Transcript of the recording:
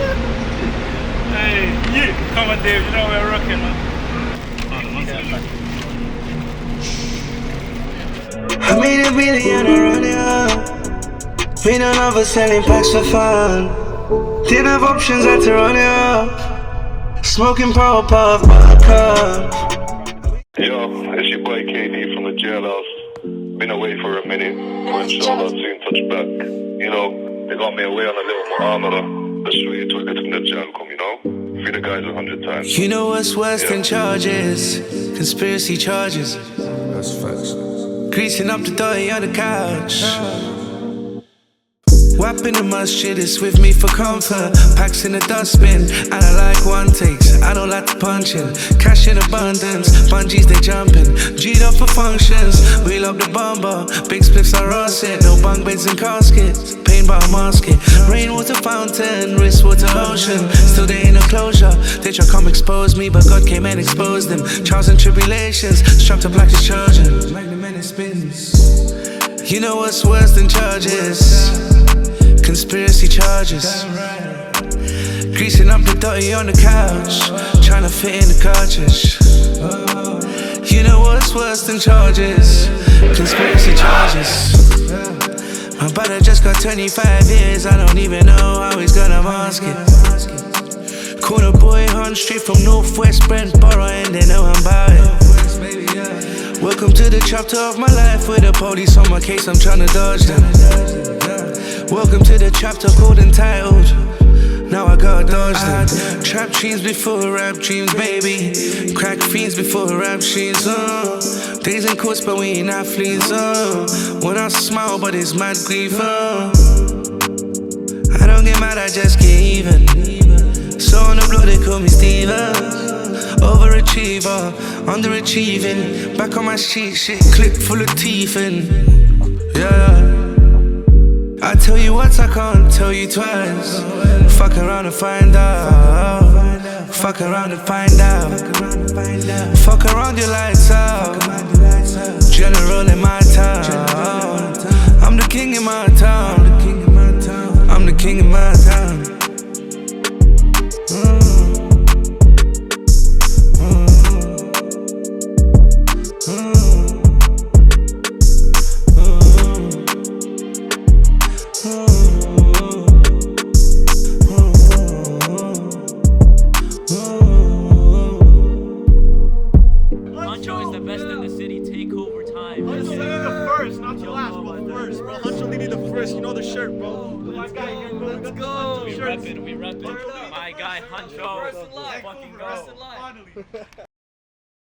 Hey, you. Come on, Dave. You know we're rocking, man. I made a billion around here. We don't ever selling packs for fun. Didn't have options, had to run it up. Smoking power puff, vodka. Yo, it's your boy KD from the jailhouse. Been away for a minute, but inshallah soon touch back. You know, they got me away on a little mu'amala. Let's wait till we get to the jail come, you know? Free the guys 100 times. You know what's worse than charges? Conspiracy charges. That's facts. Greasing up the dirty on the couch. Whapping the masjid is with me for comfort. Packs in the dustbin, and I like one takes. I don't like to punch in. Cash in abundance, bungees they jumping. G'd up for functions, wheel up the bomber. Big spliffs are russet, no bunk beds and caskets. Pain by a musket, rainwater fountain, wristwater ocean. Still they ain't no closure. They try come expose me, but God came and exposed them. Trials and tribulations, strapped up like a Trojan. Magnum and it spins. You know what's worse than charges? Conspiracy charges. Greasing up the dirty on the couch, trying to fit in the cartridge. You know what's worse than charges? Conspiracy charges. My brother just got 25 years, I don't even know how he's gonna mask it. Corner boy, hunt straight from Northwest Brentborough, and they know I'm about it. Welcome to the chapter of my life where the police on my case, I'm trying to dodge them. Welcome to the chapter called entitled. Now I gotta dodge them. I had trap dreams before rap dreams, baby. Crack fiends before rap sheets. Days in courts, but we ain't athletes. When I smile, but it's mad grief. I don't get mad, I just get even. So on the blow, they call me Steven. Overachiever, underachieving. Back on my street, shit, clip full of teeth and yeah. I tell you once, I can't tell you twice. Fuck around and find out. Fuck around and find out. Fuck around your lights out. General in my town. I'm the king in my town. I'm the king in my town. Huncho is the best in the city. Take over time. Huncho leading the first, not the last, but first, bro. Huncho leading the first. You know the shirt, bro. Let's go. We reppin'. My guy Huncho. Fucking go.